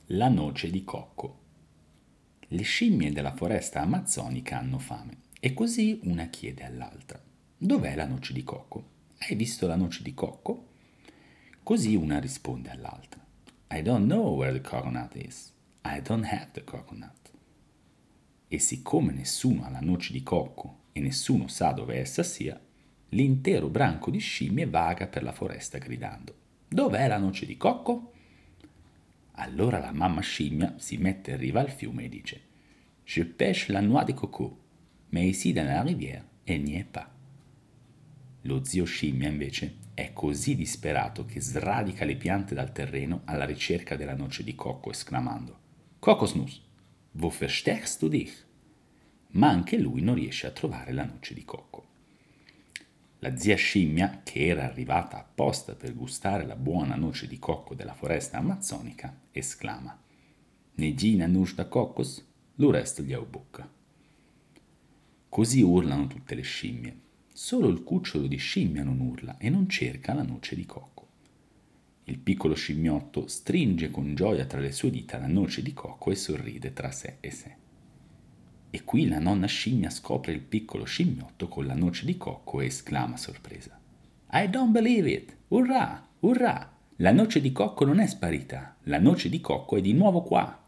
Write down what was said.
La noce di cocco. Le scimmie della foresta amazzonica hanno fame e così una chiede all'altra: dov'è la noce di cocco? Hai visto la noce di cocco? Così una risponde all'altra: I don't know where the coconut is. I don't have the coconut. E siccome nessuno ha la noce di cocco e nessuno sa dove essa sia, l'intero branco di scimmie vaga per la foresta gridando: dov'è la noce di cocco? Allora la mamma scimmia si mette in riva al fiume e dice: Je pêche la noix de coco, mais ici dans la rivière, elle n'y est pas. Lo zio scimmia invece è così disperato che sradica le piante dal terreno alla ricerca della noce di cocco esclamando: Kokosnuss, wo versteckst du dich? Ma anche lui non riesce a trovare la noce di cocco. La zia scimmia, che era arrivata apposta per gustare la buona noce di cocco della foresta amazzonica, esclama: Negina nush da cocos, lo resto gli bocca. Così urlano tutte le scimmie. Solo il cucciolo di scimmia non urla e non cerca la noce di cocco. Il piccolo scimmiotto stringe con gioia tra le sue dita la noce di cocco e sorride tra sé e sé. E qui la nonna scimmia scopre il piccolo scimmiotto con la noce di cocco e esclama sorpresa: I don't believe it! Urrà! Urrà! La noce di cocco non è sparita, la noce di cocco è di nuovo qua!